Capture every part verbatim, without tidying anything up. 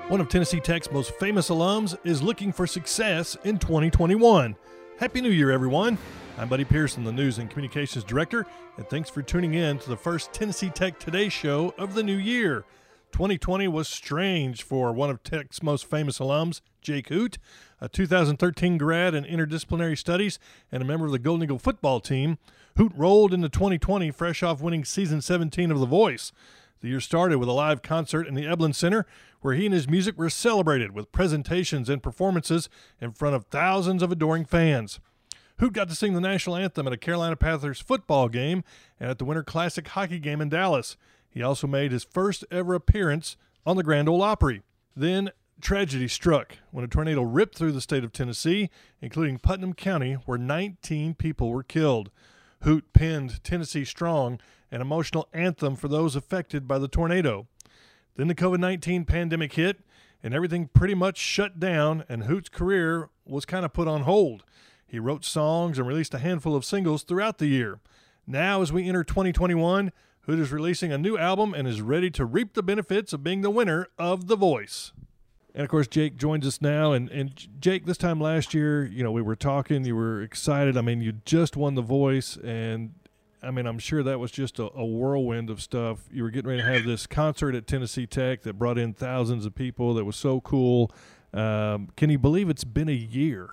One of Tennessee Tech's most famous alums is looking for success in twenty twenty-one. Happy New Year, everyone. I'm Buddy Pearson, the News and Communications Director, and thanks for tuning in to the first Tennessee Tech Today show of the new year. twenty twenty was strange for one of Tech's most famous alums, Jake Hoot, a two thousand thirteen grad in interdisciplinary studies and a member of the Golden Eagle football team. Hoot rolled into twenty twenty fresh off winning season seventeen of The Voice. The year started with a live concert in the Eblen Center, where he and his music were celebrated with presentations and performances in front of thousands of adoring fans. Hoot got to sing the national anthem at a Carolina Panthers football game and at the Winter Classic hockey game in Dallas. He also made his first ever appearance on the Grand Ole Opry. Then tragedy struck when a tornado ripped through the state of Tennessee, including Putnam County, where nineteen people were killed. Hoot penned Tennessee Strong, an emotional anthem for those affected by the tornado. Then the covid nineteen pandemic hit, and everything pretty much shut down, and Hoot's career was kind of put on hold. He wrote songs and released a handful of singles throughout the year. Now, as we enter twenty twenty-one, Hoot is releasing a new album and is ready to reap the benefits of being the winner of The Voice. And, of course, Jake joins us now. And, and Jake, this time last year, you know, we were talking, you were excited. I mean, you just won The Voice, and, I mean, I'm sure that was just a, a whirlwind of stuff. You were getting ready to have this concert at Tennessee Tech that brought in thousands of people. That was so cool. Um, can you believe it's been a year?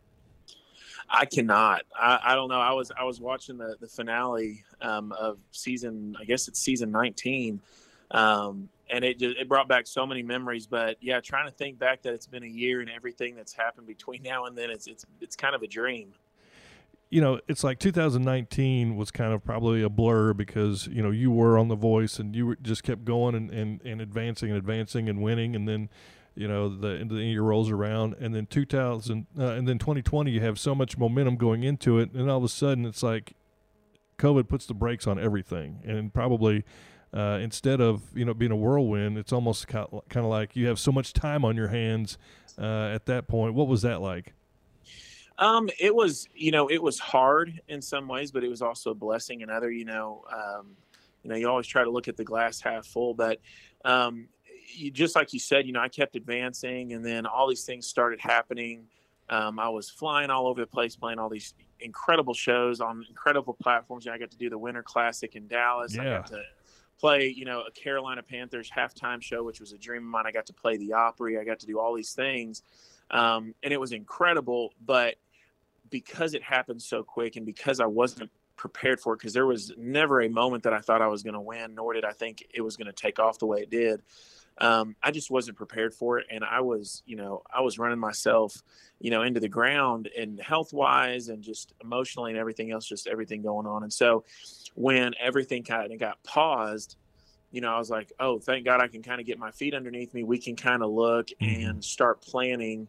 I cannot. I, I don't know. I was I was watching the the finale um, of season. I guess it's season nineteen, um, and it just it brought back so many memories. But yeah, trying to think back that it's been a year and everything that's happened between now and then, it's it's it's kind of a dream. You know, it's like two thousand nineteen was kind of probably a blur because, you know, you were on The Voice and you were, just kept going and, and, and advancing and advancing and winning. And then, you know, the end of the year rolls around, and then two thousand, uh, and then twenty twenty, you have so much momentum going into it, and all of a sudden, it's like COVID puts the brakes on everything, and probably uh, instead of you know being a whirlwind, it's almost kind of like you have so much time on your hands uh, at that point. What was that like? Um, it was, you know, it was hard in some ways, but it was also a blessing in other. You know, um, you know, you always try to look at the glass half full, but. Um, You, just like you said, you know, I kept advancing, and then all these things started happening. Um, I was flying all over the place, playing all these incredible shows on incredible platforms. You know, I got to do the Winter Classic in Dallas. Yeah. I got to play, you know, a Carolina Panthers halftime show, which was a dream of mine. I got to play the Opry. I got to do all these things, um, and it was incredible. But because it happened so quick, and because I wasn't prepared for it, because there was never a moment that I thought I was going to win, nor did I think it was going to take off the way it did. Um, I just wasn't prepared for it. And I was, you know, I was running myself, you know, into the ground, and health wise and just emotionally and everything else, just everything going on. And so when everything kind of got paused, you know, I was like, oh, thank God I can kind of get my feet underneath me. We can kind of look and start planning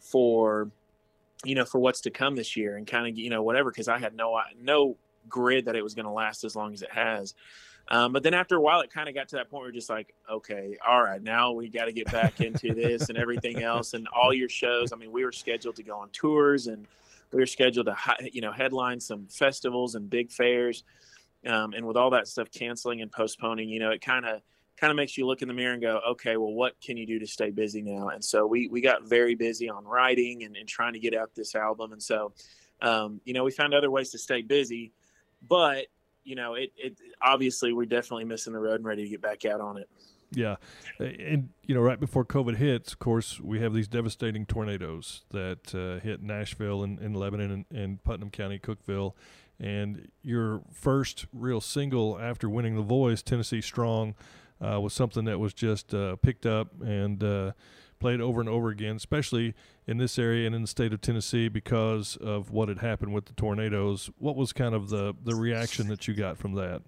for, you know, for what's to come this year and kind of, you know, whatever, because I had no, no grid that it was going to last as long as it has. Um, but then after a while, it kind of got to that point where we're just like, okay, all right, now we got to get back into this and everything else. And all your shows, I mean, we were scheduled to go on tours, and we were scheduled to, you know, headline some festivals and big fairs. Um, and with all that stuff canceling and postponing, you know, it kind of kind of makes you look in the mirror and go, okay, well, what can you do to stay busy now? And so we we got very busy on writing and, and trying to get out this album. And so, um, you know, we found other ways to stay busy, but you know, it, it obviously we're definitely missing the road and ready to get back out on it. Yeah. And, you know, right before COVID hits, of course, we have these devastating tornadoes that uh, hit Nashville and, and Lebanon and, and Putnam County, Cookeville. And your first real single after winning The Voice, Tennessee Strong, uh, was something that was just uh, picked up and uh, played over and over again, especially in this area and in the state of Tennessee because of what had happened with the tornadoes. What was kind of the, the reaction that you got from that?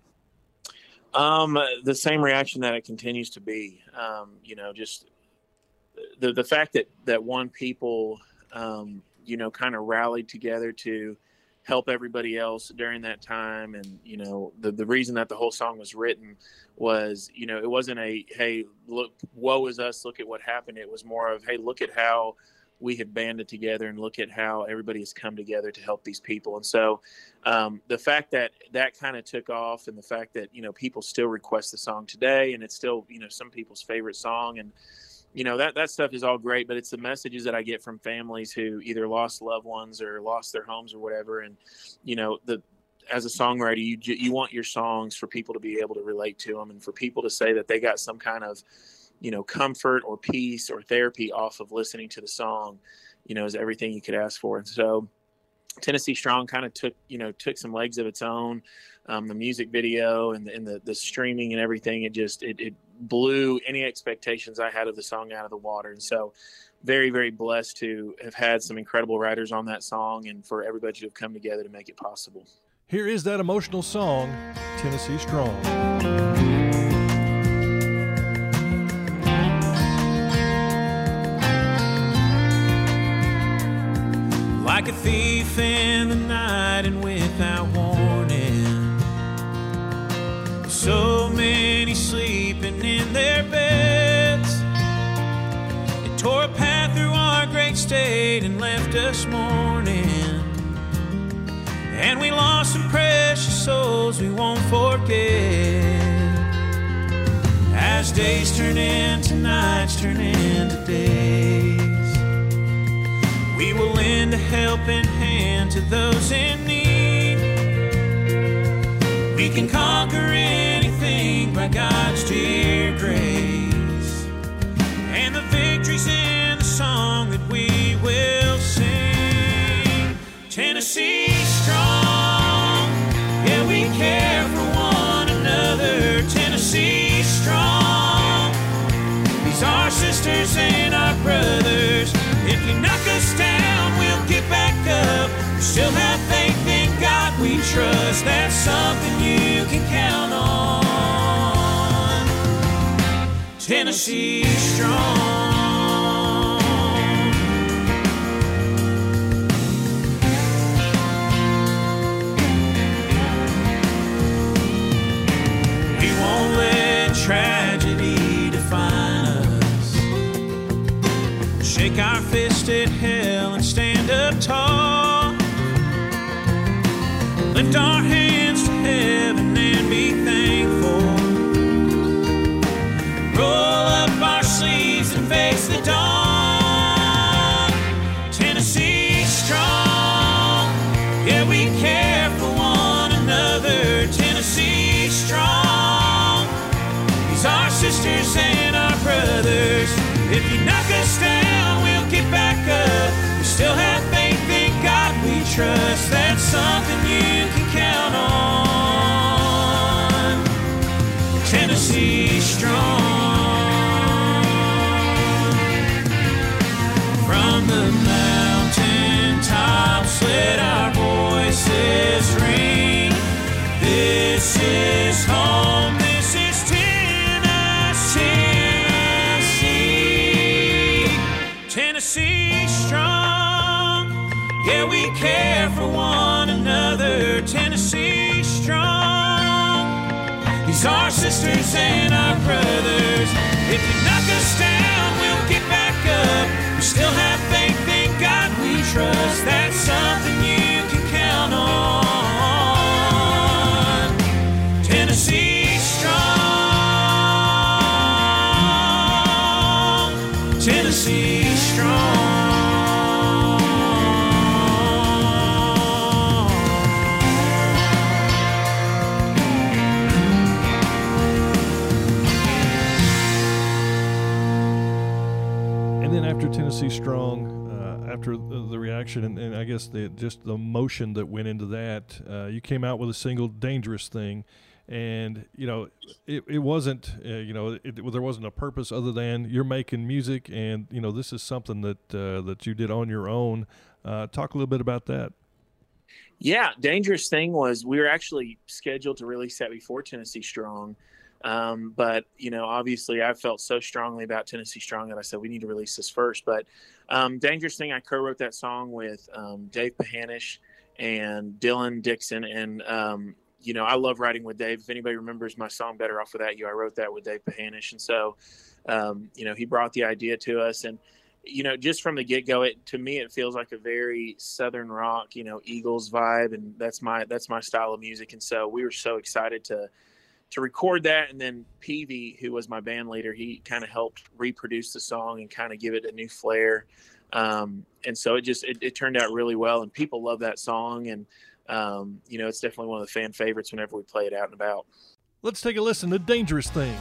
Um, the same reaction that it continues to be, um, you know, just the, the fact that, that one people, um, you know, kind of rallied together to help everybody else during that time. And, you know, the, the reason that the whole song was written was, you know, it wasn't a, hey, look, woe is us, look at what happened. It was more of, hey, look at how we have banded together and look at how everybody has come together to help these people. And so um, the fact that that kind of took off, and the fact that, you know, people still request the song today, and it's still, you know, some people's favorite song. And, you know, that, that stuff is all great, but it's the messages that I get from families who either lost loved ones or lost their homes or whatever. And, you know, the, as a songwriter, you, you want your songs for people to be able to relate to them and for people to say that they got some kind of, you know, comfort or peace or therapy off of listening to the song, you know, is everything you could ask for. And so Tennessee Strong kind of took, you know, took some legs of its own. Um, the music video and the, and the, the streaming and everything, it just, it, it blew any expectations I had of the song out of the water. And so very, very blessed to have had some incredible writers on that song and for everybody to have come together to make it possible. Here is that emotional song, Tennessee Strong. Like a thief in the night and without warning, so many sleeping in their beds. It tore a path through our great state and left us mourning. And we lost some precious souls we won't forget. As days turn into nights, turn into days, we will lend a helping hand to those in need. We can conquer anything by God's dear grace. And the victory's in the song that we will sing. Tennessee Strong, yeah, we care for one another. Tennessee Strong, these are sisters and our brothers. If you knock us down, we'll get back up. We still have faith in God we trust. That's something you can count on. Tennessee Strong. We won't let tragedy define us. Shake our fist at hell and stand up tall. Lift our hands to heaven and be thankful. Roll up our sleeves and face the dawn. Tennessee Strong, yeah, we care for one another. Tennessee Strong, these are sisters and our brothers. If you knock us down, we'll get back up. We still have faith in God we trust. That's something you can count on. Tennessee Strong. From the mountain tops, let our voices ring. This is home. This is Tennessee. Tennessee Strong, yeah, we care for one another. Tennessee Strong, these are sisters and our brothers. If you knock us down, we'll get back up. We still have faith in God we trust. That's something you can count on. Tennessee Strong. Tennessee Strong. And then after Tennessee Strong, uh, after the, the reaction and, and I guess the, just the emotion that went into that, uh, you came out with a single, Dangerous Thing. And, you know, it, it wasn't, uh, you know, it, it, there wasn't a purpose other than you're making music and, you know, this is something that uh, that you did on your own. Uh, talk a little bit about that. Yeah, Dangerous Thing was, we were actually scheduled to release that before Tennessee Strong. Um, but, you know, obviously I felt so strongly about Tennessee Strong that I said, we need to release this first. But um, Dangerous Thing, I co-wrote that song with um, Dave Pahanish and Dylan Dixon. And, um, you know, I love writing with Dave. If anybody remembers my song Better Off Without You, I wrote that with Dave Pahanish. And so, um, you know, he brought the idea to us. And, you know, just from the get-go, it, to me, it feels like a very Southern rock, you know, Eagles vibe. And that's my, that's my style of music. And so we were so excited to, to record that. And then Peavy, who was my band leader, he kind of helped reproduce the song and kind of give it a new flair. Um, and so it just, it, it turned out really well, and people love that song. And, um, you know, it's definitely one of the fan favorites whenever we play it out and about. Let's take a listen to Dangerous Thing.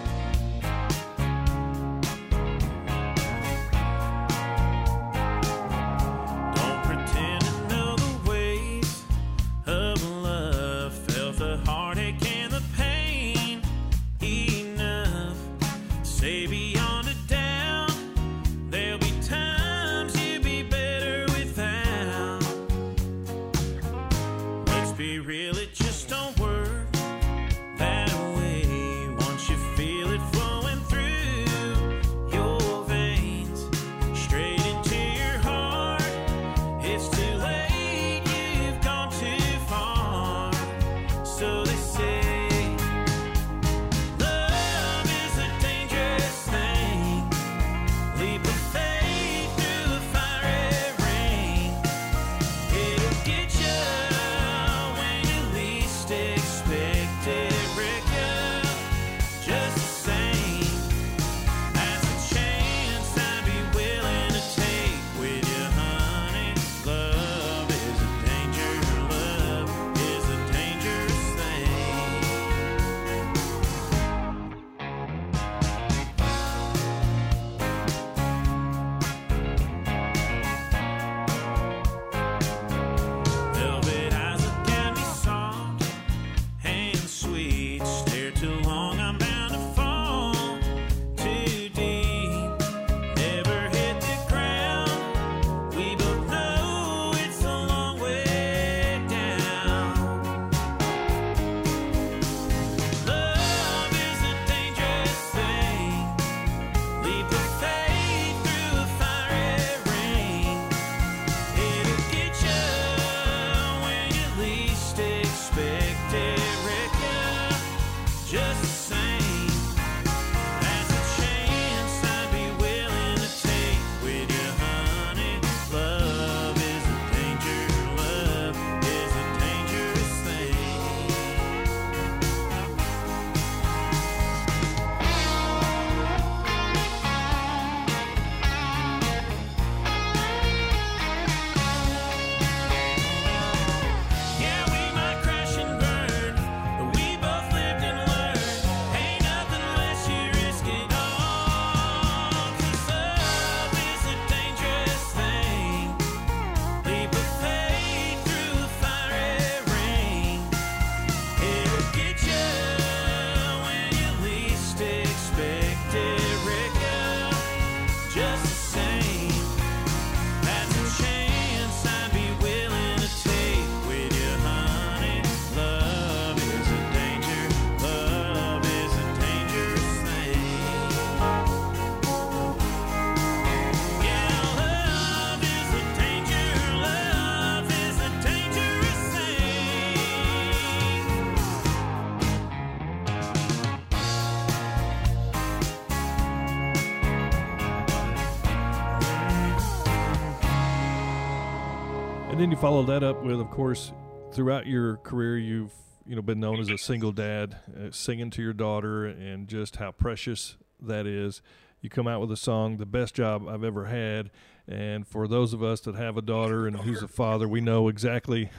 And then you follow that up with, of course, throughout your career, you've you know been known as a single dad, uh, singing to your daughter, and just how precious that is. You come out with a song, "The Best Job I've Ever Had," and for those of us that have a daughter and who's a father, we know exactly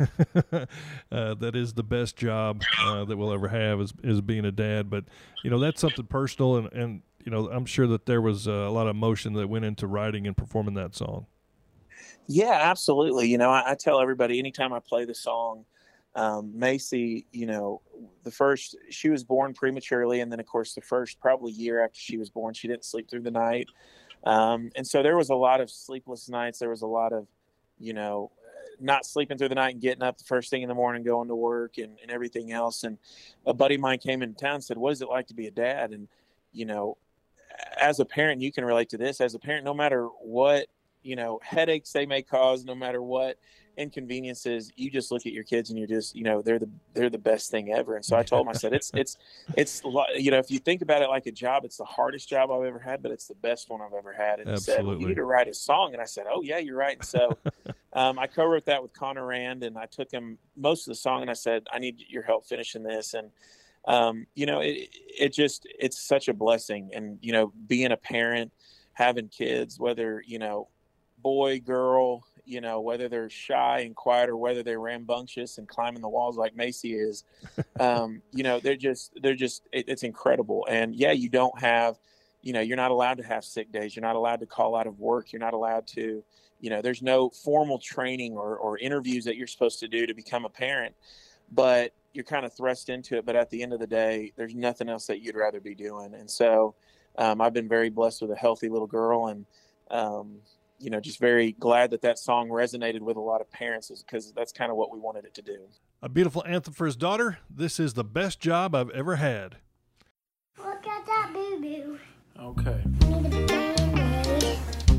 uh, that is the best job uh, that we'll ever have is, is being a dad. But you know that's something personal, and, and you know I'm sure that there was uh, a lot of emotion that went into writing and performing that song. Yeah, absolutely. You know, I, I tell everybody anytime I play the song, um, Macy, you know, the first, she was born prematurely. And then, of course, the first probably year after she was born, she didn't sleep through the night. Um, and so there was a lot of sleepless nights. There was a lot of, you know, not sleeping through the night and getting up the first thing in the morning, going to work and, and everything else. And a buddy of mine came into town and said, "What is it like to be a dad?" And, you know, as a parent, you can relate to this. As a parent, no matter what, you know, headaches they may cause, no matter what inconveniences, you just look at your kids and you're just, you know, they're the, they're the best thing ever. And so I told him, I said, it's, it's, it's, you know, if you think about it like a job, it's the hardest job I've ever had, but it's the best one I've ever had. And Absolutely. He said, "Well, you need to write a song." And I said, "Oh yeah, you're right." And so um, I co-wrote that with Connor Rand, and I took him most of the song and I said, "I need your help finishing this." And um, you know, it, it just, it's such a blessing. And, you know, being a parent, having kids, whether, you know, boy, girl, you know, whether they're shy and quiet or whether they're rambunctious and climbing the walls like Macy is, um, you know, they're just, they're just, it, it's incredible. And yeah, you don't have, you know, you're not allowed to have sick days. You're not allowed to call out of work. You're not allowed to, you know, there's no formal training or, or interviews that you're supposed to do to become a parent, but you're kind of thrust into it. But at the end of the day, there's nothing else that you'd rather be doing. And so um, I've been very blessed with a healthy little girl, and, um, you know, just very glad that that song resonated with a lot of parents, because that's kind of what we wanted it to do. A beautiful anthem for his daughter. This is The Best Job I've Ever Had. Look at that boo-boo. Okay. Need a band-aid.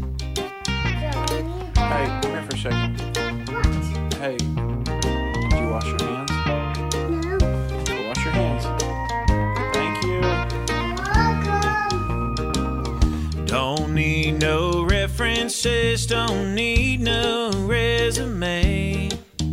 Hey, come here for a second. What? Hey, did you wash your hands? No. Go wash your hands. Thank you. Welcome. Don't need no references, don't need no resume.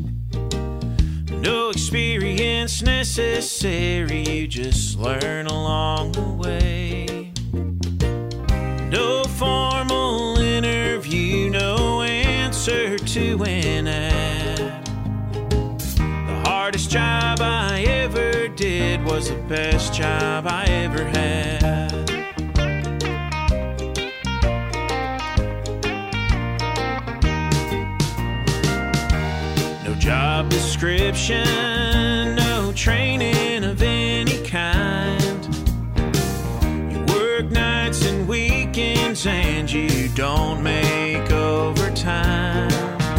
No experience necessary, you just learn along the way. No formal interview, no answer to an ad. The hardest job I ever did was the best job I ever had. Job description, no training of any kind. You work nights and weekends and you don't make overtime.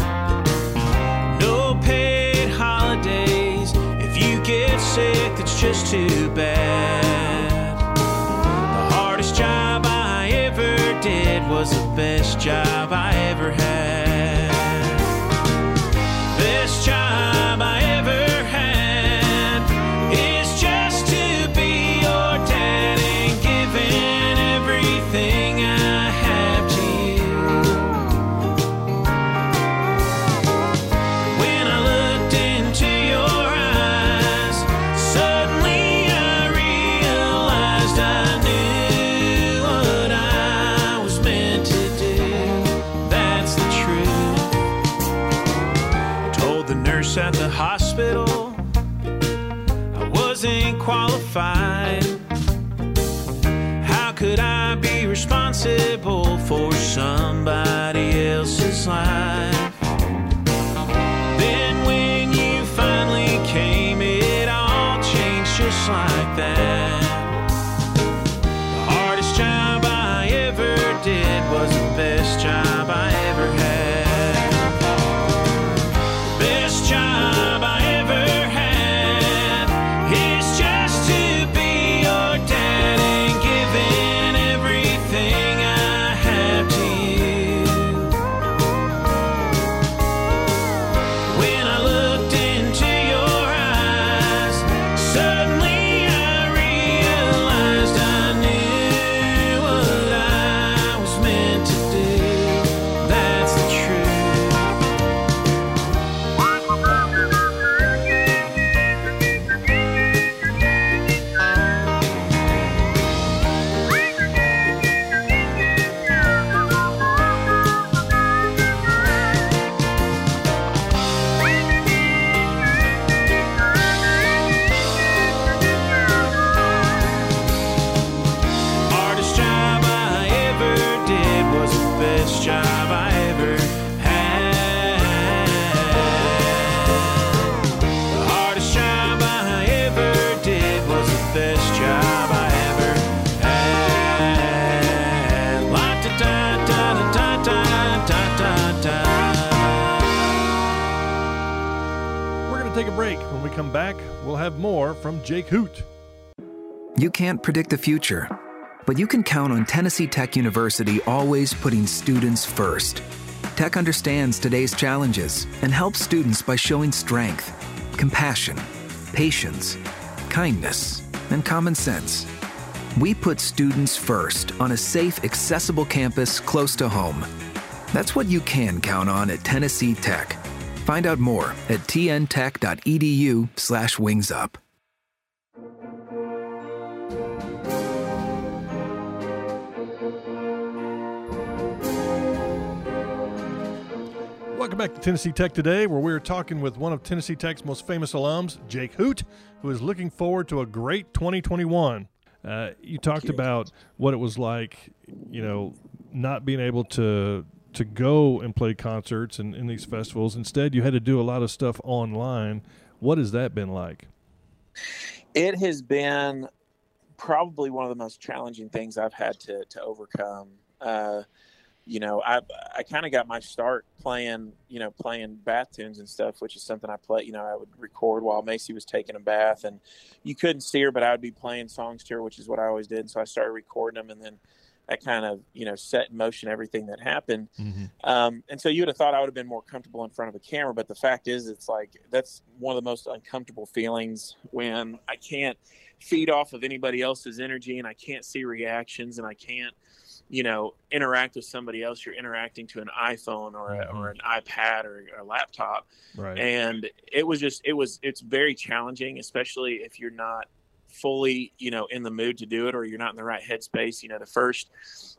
No paid holidays. If you get sick, that's just too bad. The hardest job I ever did was the best job I ever had. Best job I ever had is just to be your dad and giving everything I have to you. When I looked into your eyes, suddenly I realized I knew what I was meant to do. That's the truth. The nurse at the hospital I wasn't qualified. How could I be responsible for somebody else's life? Then when you finally came, it all changed just like that. The hardest job I ever did was the best job I ever had. Job I ever had is just to be your dad and giving everything I have to you. When I looked into your eyes, suddenly I realized I knew what I was meant to do. That's the truth. Job I ever had. The hardest job I ever did was the best job I ever had. La da da da da da da da da. We're going to take a break. When we come back, we'll have more from Jake Hoot. You can't predict the future, but you can count on Tennessee Tech University always putting students first. Tech understands today's challenges and helps students by showing strength, compassion, patience, kindness, and common sense. We put students first on a safe, accessible campus close to home. That's what you can count on at Tennessee Tech. Find out more at t n tech dot e d u slash wings up. Welcome back to Tennessee Tech Today, where we're talking with one of Tennessee Tech's most famous alums, Jake Hoot, who is looking forward to a great twenty twenty-one. Uh, you talked you. about what it was like, you know, not being able to to go and play concerts and in these festivals. Instead, you had to do a lot of stuff online. What has that been like? It has been probably one of the most challenging things I've had to to overcome. Uh, you know, I I kind of got my start playing, you know, playing bath tunes and stuff, which is something I play. You know, I would record while Macy was taking a bath, and you couldn't see her, but I would be playing songs to her, which is what I always did. And so I started recording them, and then that kind of, you know, set in motion everything that happened. Mm-hmm. Um, and so you would have thought I would have been more comfortable in front of a camera, but the fact is, it's like that's one of the most uncomfortable feelings when I can't feed off of anybody else's energy, and I can't see reactions, and I can't, you know, interact with somebody else. You're interacting to an iPhone or a, or an iPad or a laptop. Right. And it was just, it was, it's very challenging, especially if you're not fully, you know, in the mood to do it, or you're not in the right headspace. You know, the first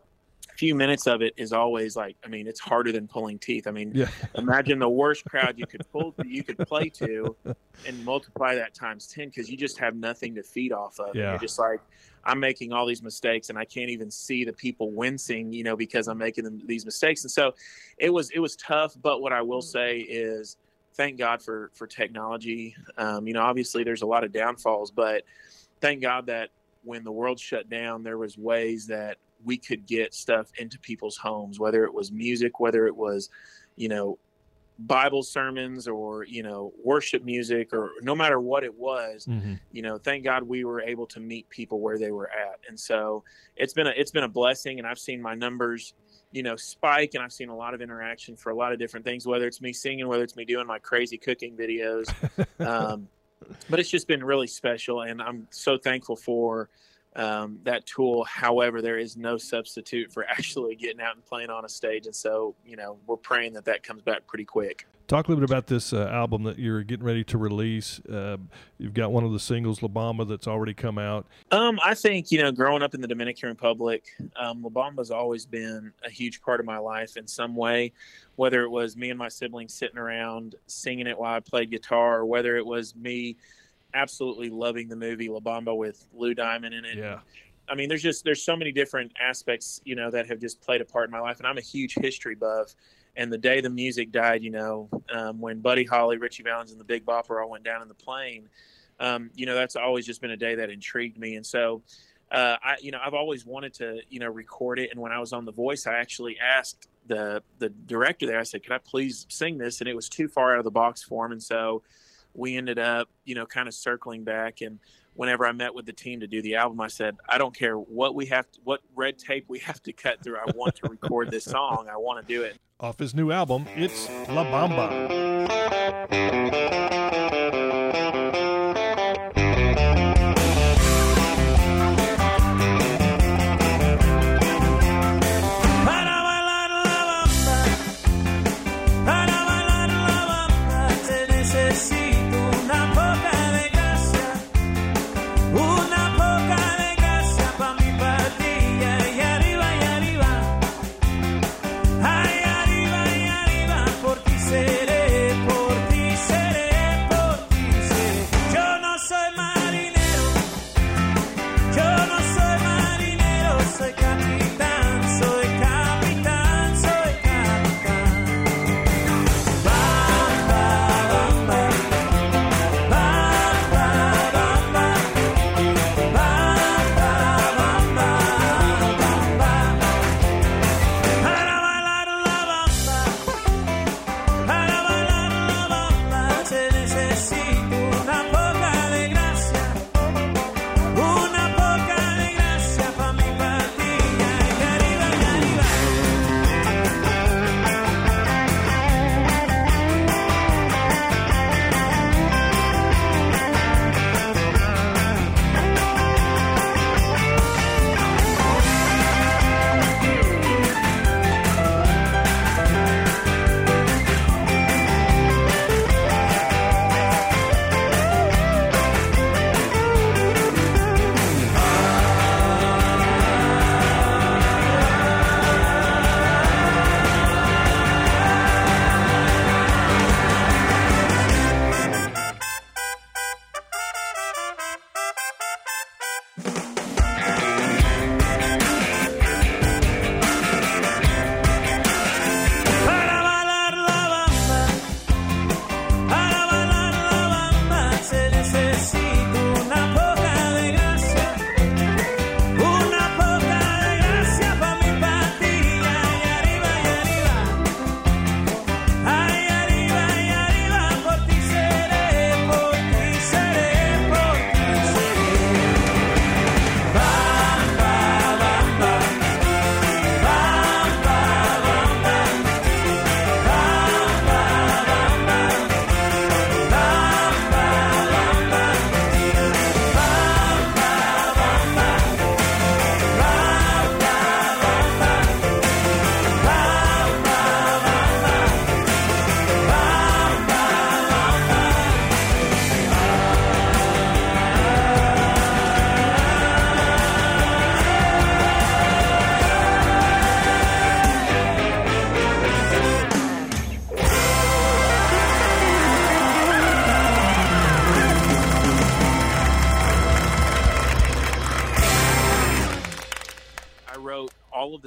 few minutes of it is always like, I mean, it's harder than pulling teeth. I mean, yeah. Imagine the worst crowd you could pull, you could play to, and multiply that times ten, because you just have nothing to feed off of. Yeah. You're just like, I'm making all these mistakes, and I can't even see the people wincing, you know, because I'm making them, these mistakes. And so it was, it was tough. But what I will say is, thank God for, for technology. Um, you know, obviously there's a lot of downfalls, but thank God that when the world shut down, there was ways that we could get stuff into people's homes, whether it was music, whether it was, you know, Bible sermons, or, you know, worship music, or no matter what it was. Mm-hmm. You know, thank God we were able to meet people where they were at. And so it's been a, it's been a blessing, and I've seen my numbers, you know, spike, and I've seen a lot of interaction for a lot of different things, whether it's me singing, whether it's me doing my crazy cooking videos. um, but it's just been really special, and I'm so thankful for um, that tool. However, there is no substitute for actually getting out and playing on a stage. And so, you know, we're praying that that comes back pretty quick. Talk a little bit about this uh, album that you're getting ready to release. Uh, you've got one of the singles, La Bamba, that's already come out. Um, I think, you know, growing up in the Dominican Republic, um, La Bamba's always been a huge part of my life in some way, whether it was me and my siblings sitting around singing it while I played guitar, or whether it was me absolutely loving the movie La Bamba with Lou Diamond in it. Yeah. I mean, there's just, there's so many different aspects, you know, that have just played a part in my life. And I'm a huge history buff. And the day the music died, you know, um, when Buddy Holly, Richie Valens, and the Big Bopper all went down in the plane, um, you know, that's always just been a day that intrigued me. And so, uh, I, you know, I've always wanted to, you know, record it. And when I was on The Voice, I actually asked the, the director there, I said, could I please sing this? And it was too far out of the box for him. And so we ended up, you know, kind of circling back. And whenever I met with the team to do the album, I said, I don't care what we have to, what red tape we have to cut through. I want to record this song. I want to do it. Off his new album, it's La Bamba.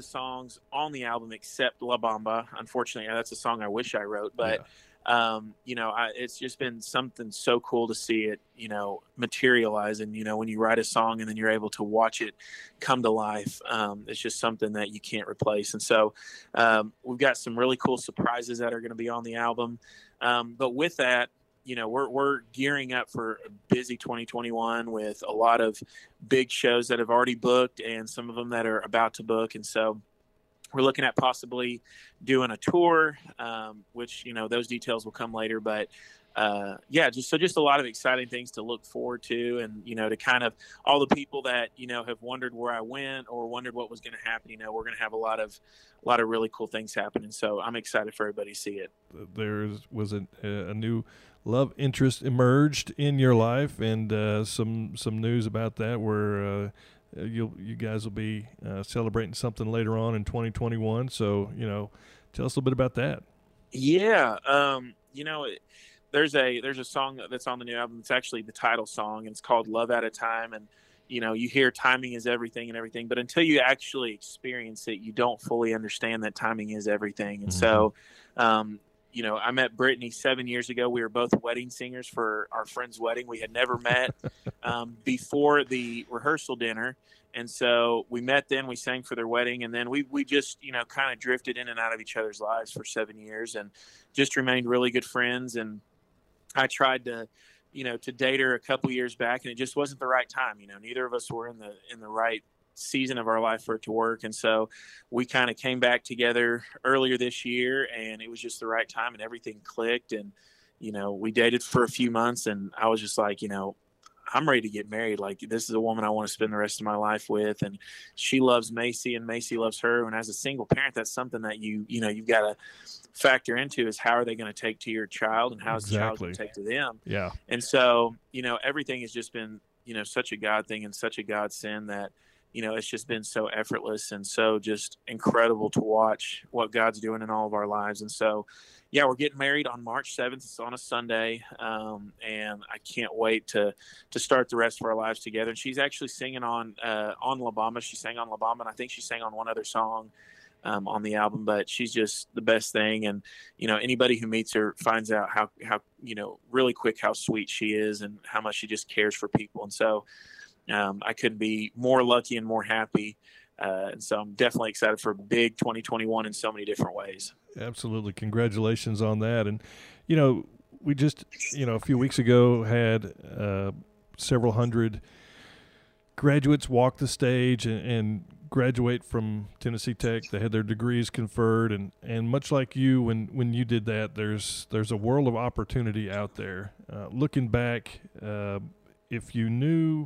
the songs on the album except La Bamba. Unfortunately, that's a song I wish I wrote, but Yeah. um, you know, I, it's just been something so cool to see it, you know, materialize. And, you know, when you write a song and then you're able to watch it come to life, um, it's just something that you can't replace. And so um, we've got some really cool surprises that are going to be on the album. Um, but with that, you know, we're, we're gearing up for a busy twenty twenty-one with a lot of big shows that have already booked and some of them that are about to book. And so we're looking at possibly doing a tour, um, which, you know, those details will come later. But, uh, yeah, just so just a lot of exciting things to look forward to. And, you know, to kind of all the people that, you know, have wondered where I went or wondered what was going to happen, you know, we're going to have a lot of a lot of really cool things happening. So I'm excited for everybody to see it. There was a, a new love interest emerged in your life, and uh, some some news about that where uh, you you guys will be uh, celebrating something later on in twenty twenty-one. So, you know, tell us a little bit about that. Yeah, um, you know, it, there's a there's a song that's on the new album. It's actually the title song, and it's called "Love at a Time." And you know, you hear timing is everything and everything, but until you actually experience it, you don't fully understand that timing is everything. And mm-hmm. so, um, you know, I met Brittany seven years ago. We were both wedding singers for our friend's wedding. We had never met um, before the rehearsal dinner. And so we met then, we sang for their wedding, and then we, we just, you know, kind of drifted in and out of each other's lives for seven years and just remained really good friends. And I tried to, you know, to date her a couple years back, and it just wasn't the right time. You know, neither of us were in the, in the right season of our life for it to work. And so we kind of came back together earlier this year, and it was just the right time and everything clicked. And, you know, we dated for a few months, and I was just like, you know, I'm ready to get married. Like, this is a woman I want to spend the rest of my life with. And she loves Macy and Macy loves her. And as a single parent, that's something that you, you know, you've got to factor into is how are they going to take to your child and how is exactly. the child going to take to them? Yeah. And so, you know, everything has just been, you know, such a God thing and such a godsend that, you know, it's just been so effortless and so just incredible to watch what God's doing in all of our lives. And so, yeah, we're getting married on March seventh. It's on a Sunday. Um, and I can't wait to, to start the rest of our lives together. And she's actually singing on, uh, on La Bamba. She sang on La Bamba, and I think she sang on one other song, um, on the album, but she's just the best thing. And, you know, anybody who meets her finds out how, how, you know, really quick, how sweet she is and how much she just cares for people. And so, Um, I couldn't be more lucky and more happy. Uh, and so I'm definitely excited for a big twenty twenty-one in so many different ways. Absolutely. Congratulations on that. And, you know, we just, you know, a few weeks ago had uh, several hundred graduates walk the stage and, and graduate from Tennessee Tech. They had their degrees conferred. And, and much like you, when, when you did that, there's, there's a world of opportunity out there. Uh, looking back, uh, if you knew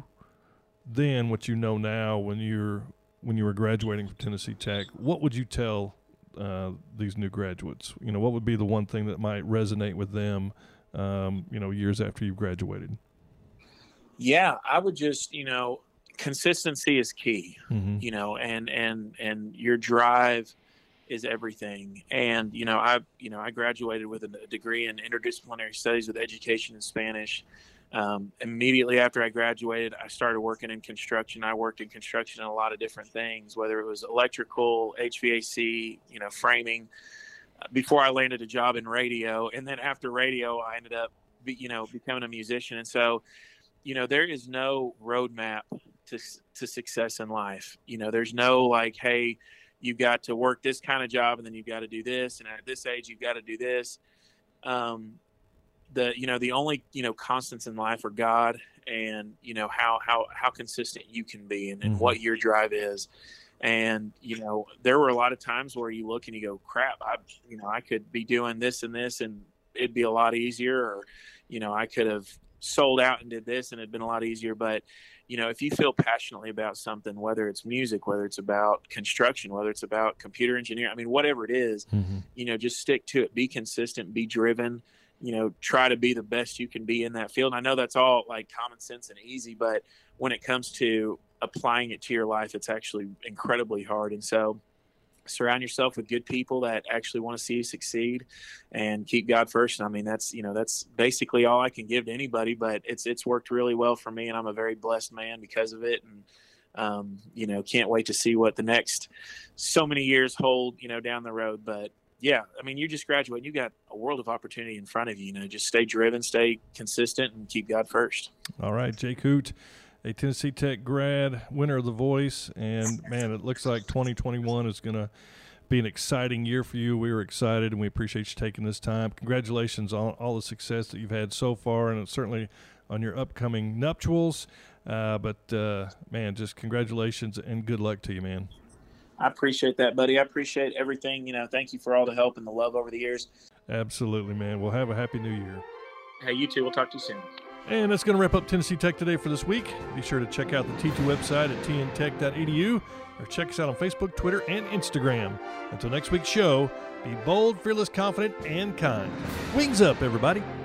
then what you know now when you're when you were graduating from Tennessee Tech, what would you tell uh, these new graduates? You know, what would be the one thing that might resonate with them, um, you know, years after you've graduated? Yeah, I would just, you know, consistency is key, mm-hmm. you know, and, and, and your drive is everything. And, you know, I, you know, I graduated with a degree in interdisciplinary studies with education in Spanish. Um, immediately after I graduated, I started working in construction. I worked in construction in a lot of different things, whether it was electrical, H V A C, you know, framing, uh, before I landed a job in radio. And then after radio, I ended up, be, you know, becoming a musician. And so, you know, there is no roadmap to, to success in life. You know, there's no like, hey, you've got to work this kind of job and then you've got to do this. And at this age, you've got to do this. Um, The, you know, the only, you know, constants in life are God and, you know, how, how, how consistent you can be and, and mm-hmm. what your drive is. And, you know, there were a lot of times where you look and you go, crap, I, you know, I could be doing this and this and it'd be a lot easier, or, you know, I could have sold out and did this and it'd been a lot easier. But, you know, if you feel passionately about something, whether it's music, whether it's about construction, whether it's about computer engineering, I mean, whatever it is, mm-hmm. you know, just stick to it, be consistent, be driven. You know, try to be the best you can be in that field. And I know that's all like common sense and easy, but when it comes to applying it to your life, it's actually incredibly hard. And so surround yourself with good people that actually want to see you succeed and keep God first. And I mean, that's, you know, that's basically all I can give to anybody, but it's, it's worked really well for me, and I'm a very blessed man because of it. And, um, you know, can't wait to see what the next so many years hold, you know, down the road. But yeah, I mean, you just graduated, you got a world of opportunity in front of you, you know, just stay driven, stay consistent, and keep God first. All right, Jake Hoot, a Tennessee Tech grad, winner of The Voice, and man, it looks like twenty twenty-one is going to be an exciting year for you. We were excited, and we appreciate you taking this time. Congratulations on all the success that you've had so far, and certainly on your upcoming nuptials. Uh, but, uh, man, just congratulations and good luck to you, man. I appreciate that, buddy. I appreciate everything. You know, thank you for all the help and the love over the years. Absolutely, man. We'll have a happy new year. Hey, you too. We'll talk to you soon. And that's going to wrap up Tennessee Tech Today for this week. Be sure to check out the T two website at t n tech dot e d u or check us out on Facebook, Twitter, and Instagram. Until next week's show, be bold, fearless, confident, and kind. Wings up, everybody.